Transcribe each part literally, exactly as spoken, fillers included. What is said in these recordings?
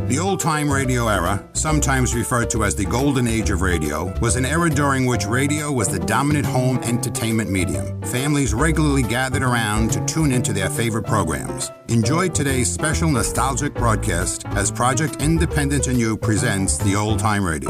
The old-time radio era, sometimes referred to as the golden age of radio, was an era during which radio was the dominant home entertainment medium. Families regularly gathered around to tune into their favorite programs. Enjoy today's special nostalgic broadcast as Project Independence and You presents the old-time radio.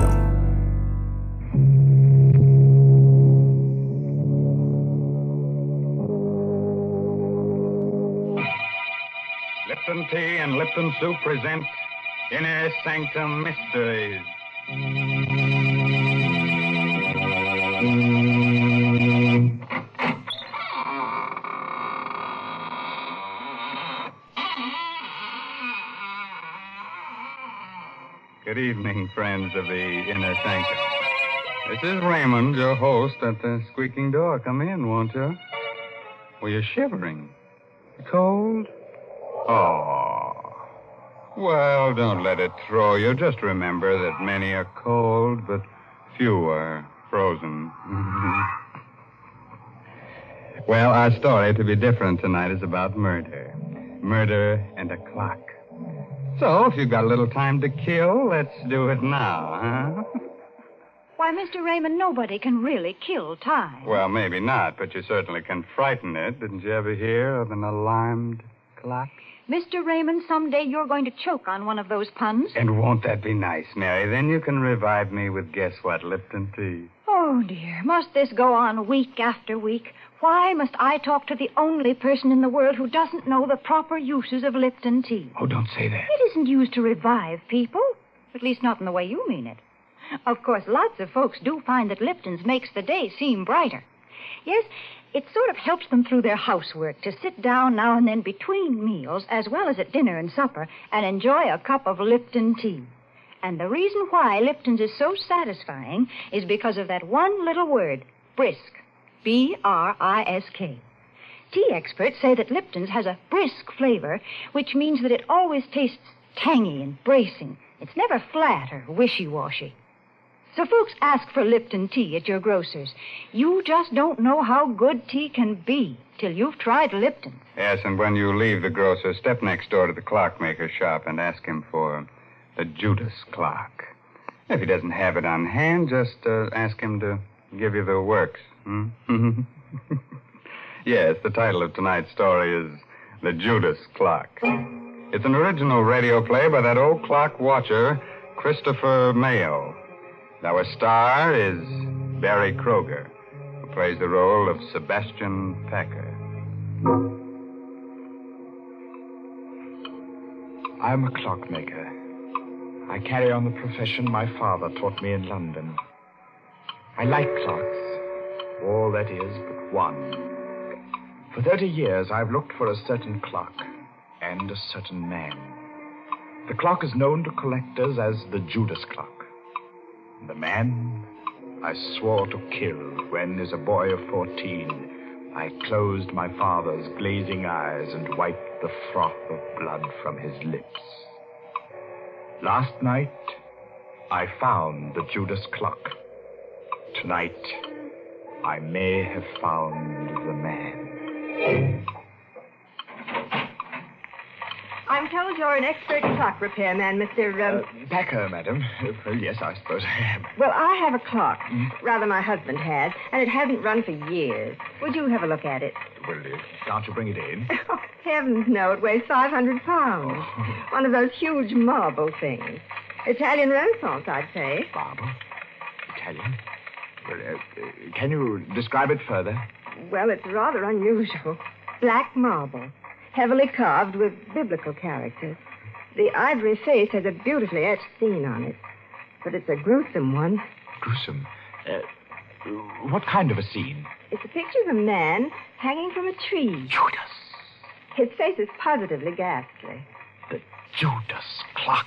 Lipton Tea and Lipton Soup present Inner Sanctum Mysteries. Good evening, friends of the Inner Sanctum. This is Raymond, your host, at the squeaking door. Come in, won't you? Well, you're shivering. Cold? Oh. Well, don't let it throw you. Just remember that many are cold, but few are frozen. Well, our story, to be different tonight, is about murder. Murder and a clock. So, if you've got a little time to kill, let's do it now, huh? Why, Mister Raymond, nobody can really kill time. Well, maybe not, but you certainly can frighten it. Didn't you ever hear of an alarmed clock? Mister Raymond, someday you're going to choke on one of those puns. And won't that be nice, Mary? Then you can revive me with, guess what, Lipton tea. Oh, dear. Must this go on week after week? Why must I talk to the only person in the world who doesn't know the proper uses of Lipton tea? Oh, don't say that. It isn't used to revive people. At least not in the way you mean it. Of course, lots of folks do find that Lipton's makes the day seem brighter. Yes, it sort of helps them through their housework to sit down now and then between meals, as well as at dinner and supper, and enjoy a cup of Lipton tea. And the reason why Lipton's is so satisfying is because of that one little word, brisk. B R I S K. Tea experts say that Lipton's has a brisk flavor, which means that it always tastes tangy and bracing. It's never flat or wishy-washy. So folks ask for Lipton tea at your grocer's. You just don't know how good tea can be till you've tried Lipton. Yes, and when you leave the grocer, step next door to the clockmaker's shop and ask him for the Judas clock. If he doesn't have it on hand, just uh, ask him to give you the works. Hmm? Yes, the title of tonight's story is The Judas Clock. It's an original radio play by that old clock watcher, Christopher Mayo. Our star is Barry Kroger, who plays the role of Sebastian Packer. I'm a clockmaker. I carry on the profession my father taught me in London. I like clocks. All that is but one. For thirty years, I've looked for a certain clock and a certain man. The clock is known to collectors as the Judas clock. The man I swore to kill when, as a boy of fourteen, I closed my father's glazing eyes and wiped the froth of blood from his lips. Last night, I found the Judas clock. Tonight, I may have found the man. I'm told you're an expert clock repairman, Mister Um... Uh, Packer, madam. Uh, well, yes, I suppose I am. Well, I have a clock. Mm. Rather, my husband had, and it hasn't run for years. Would you have a look at it? Well, uh, can't you bring it in? Oh, heavens, no. It weighs five hundred pounds. Oh. One of those huge marble things. Italian Renaissance, I'd say. Marble? Italian? Well, uh, uh, can you describe it further? Well, it's rather unusual. Black marble. Heavily carved with biblical characters. The ivory face has a beautifully etched scene on it. But it's a gruesome one. Gruesome? Uh, what kind of a scene? It's a picture of a man hanging from a tree. Judas. His face is positively ghastly. The Judas clock.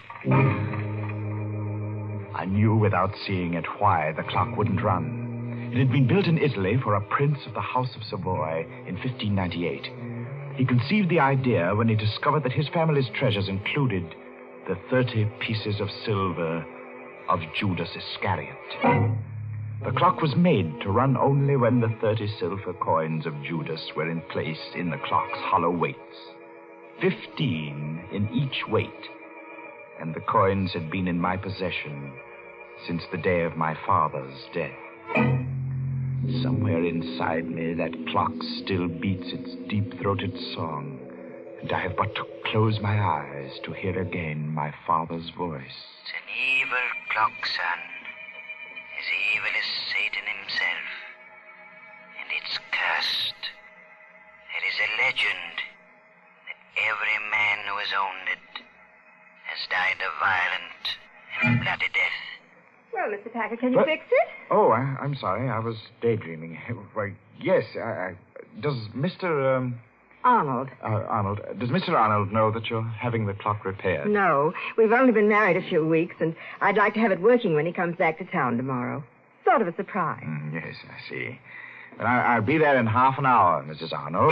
I knew without seeing it why the clock wouldn't run. It had been built in Italy for a prince of the House of Savoy in fifteen ninety-eight. He conceived the idea when he discovered that his family's treasures included the thirty pieces of silver of Judas Iscariot. The clock was made to run only when the thirty silver coins of Judas were in place in the clock's hollow weights. Fifteen in each weight. and the coins had been in my possession since the day of my father's death. Somewhere inside me, that clock still beats its deep-throated song, and I have but to close my eyes to hear again my father's voice. It's an evil clock, son. As evil as Satan himself. And it's cursed. There is a legend that every man who has owned it has died a violent and bloody death. Well, Mister Packer, can you What? fix it? Oh, I, I'm sorry. I was daydreaming. Why, yes. I, I, does Mister Um, Arnold. uh, Arnold, does Mister Arnold know that you're having the clock repaired? No, we've only been married a few weeks, and I'd like to have it working when he comes back to town tomorrow. Sort of a surprise. Mm, yes, I see. But I, I'll be there in half an hour, Missus Arnold.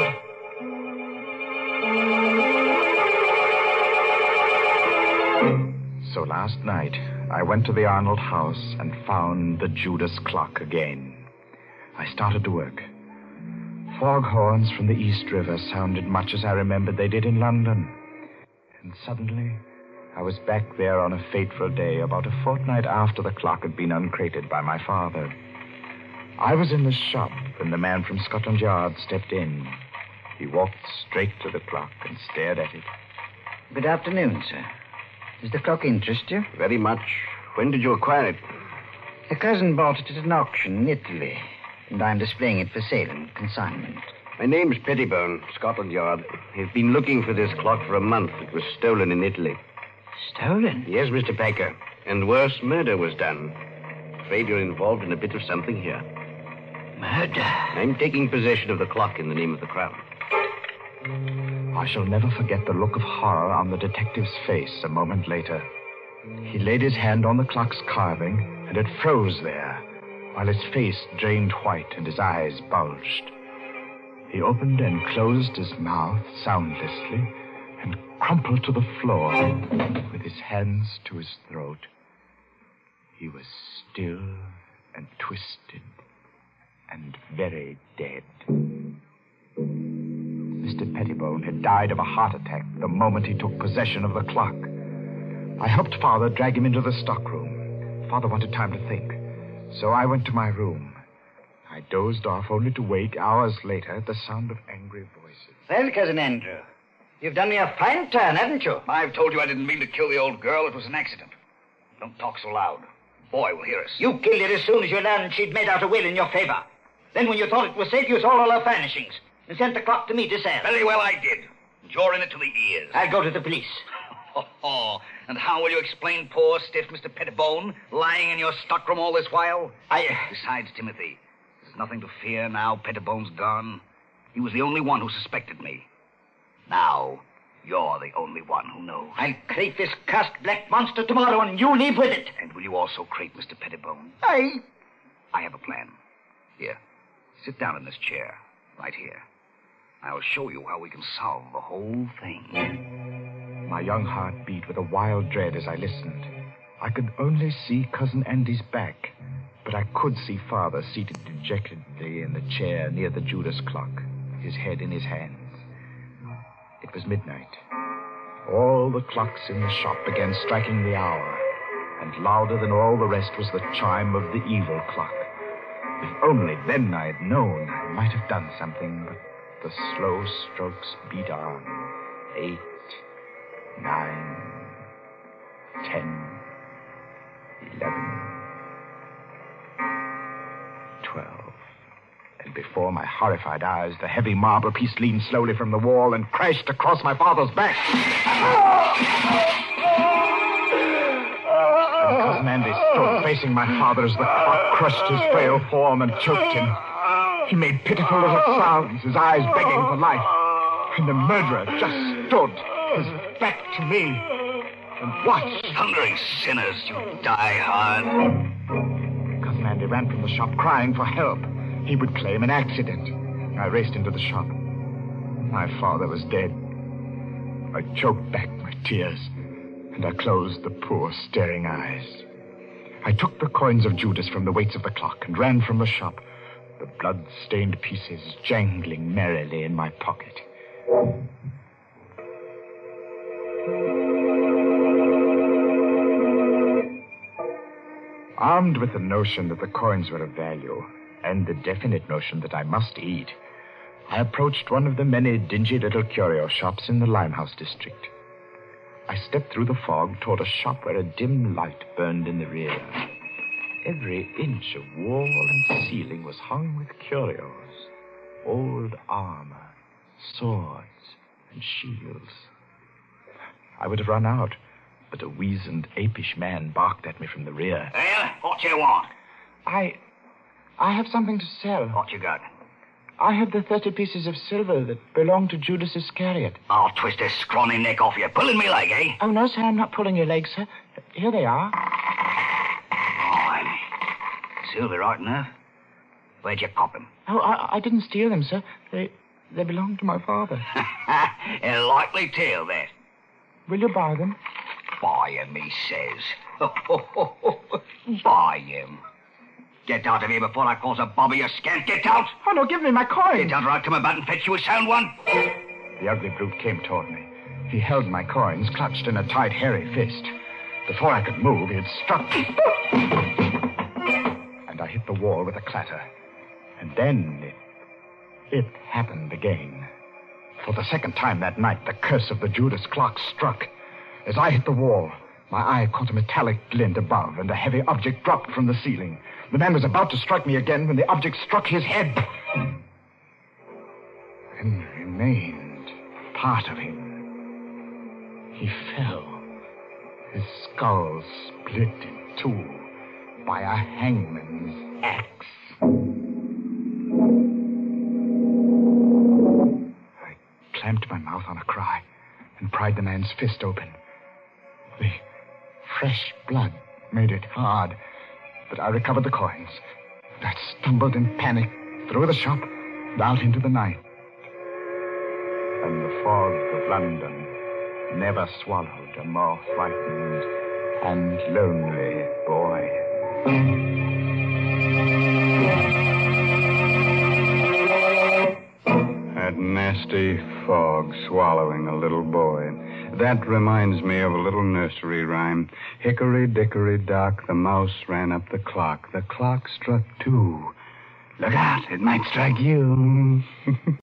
So last night, I went to the Arnold house and found the Judas clock again. I started to work. Foghorns from the East River sounded much as I remembered they did in London. And suddenly, I was back there on a fateful day, about a fortnight after the clock had been uncrated by my father. I was in the shop when the man from Scotland Yard stepped in. He walked straight to the clock and stared at it. Good afternoon, sir. Does the clock interest you? Very much. When did you acquire it? A cousin bought it at an auction in Italy, and I'm displaying it for sale and consignment. My name's Pettibone, Scotland Yard. I've been looking for this clock for a month. It was stolen in Italy. Stolen? Yes, Mister Packer. And worse, murder was done. Afraid you're involved in a bit of something here. Murder? I'm taking possession of the clock in the name of the Crown. I shall never forget the look of horror on the detective's face a moment later. He laid his hand on the clock's carving, and it froze there, while his face drained white and his eyes bulged. He opened and closed his mouth soundlessly and crumpled to the floor with his hands to his throat. He was still and twisted and very dead. Mister Pettibone had died of a heart attack the moment he took possession of the clock. I helped Father drag him into the stockroom. Father wanted time to think, so I went to my room. I dozed off only to wake hours later at the sound of angry voices. Well, Cousin Andrew, you've done me a fine turn, haven't you? I've told you I didn't mean to kill the old girl. It was an accident. Don't talk so loud. Boy will hear us. You killed her as soon as you learned she'd made out a will in your favor. Then when you thought it was safe, you sold all her furnishings and sent the clock to me to sell. Very well, I did. And you're in it to the ears. I'll go to the police. Oh, and how will you explain poor, stiff Mister Pettibone lying in your stockroom all this while? I... Besides, Timothy, there's nothing to fear now Pettibone's gone. He was the only one who suspected me. Now, you're the only one who knows. I'll crate this cursed black monster tomorrow, and you leave with it. And will you also crate Mister Pettibone? I... I have a plan. Here, sit down in this chair, right here. I'll show you how we can solve the whole thing. My young heart beat with a wild dread as I listened. I could only see Cousin Andy's back, but I could see Father seated dejectedly in the chair near the Judas clock, his head in his hands. It was midnight. All the clocks in the shop began striking the hour, and louder than all the rest was the chime of the evil clock. If only then I had known, I might have done something, but the slow strokes beat on. Eight, nine, ten, eleven, twelve. And before my horrified eyes, the heavy marble piece leaned slowly from the wall and crashed across my father's back. And Cousin Andy stood facing my father as the clock crushed his frail form and choked him. He made pitiful little sounds, his eyes begging for life. And the murderer just stood, his back to me, and watched. Thundering sinners, you die hard. Cousin Andy ran from the shop crying for help. He would claim an accident. I raced into the shop. My father was dead. I choked back my tears, and I closed the poor, staring eyes. I took the coins of Judas from the weights of the clock and ran from the shop, the blood-stained pieces jangling merrily in my pocket. Armed with the notion that the coins were of value, and the definite notion that I must eat, I approached one of the many dingy little curio shops in the Limehouse district. I stepped through the fog toward a shop where a dim light burned in the rear. Every inch of wall and ceiling was hung with curios, old armor, swords, and shields. I would have run out, but a weazened, apish man barked at me from the rear. Well, what you want? I... I have something to sell. What you got? I have the thirty pieces of silver that belonged to Judas Iscariot. I'll twist this scrawny neck off you. Pulling me leg, eh? Oh, no, sir, I'm not pulling your leg, sir. Here they are. Fine. Silver, right enough. Where'd you cop them? Oh, I, I didn't steal them, sir. They they belonged to my father. A likely tale, that. Will you buy them? Buy him, he says. Buy him. Get out of here before I cause a bobby a scant. Get out! Oh, no, give me my coin. Get out or I'll come about and fetch you a sound one. The ugly brute came toward me. He held my coins clutched in a tight, hairy fist. Before I could move, he had struck me. And I hit the wall with a clatter. And then it, it happened again. For the second time that night, the curse of the Judas clock struck. As I hit the wall, my eye caught a metallic glint above, and a heavy object dropped from the ceiling. The man was about to strike me again when the object struck his head. And remained part of him. He fell. His skull split in two by a hangman's axe. I clamped my mouth on a cry and pried the man's fist open. The fresh blood made it hard, but I recovered the coins. I stumbled in panic through the shop and out into the night. And the fog of London never swallowed a more frightened and lonely boy. That nasty fog swallowing a little boy. That reminds me of a little nursery rhyme. Hickory dickory dock, the mouse ran up the clock. The clock struck two. Look out, it might strike you.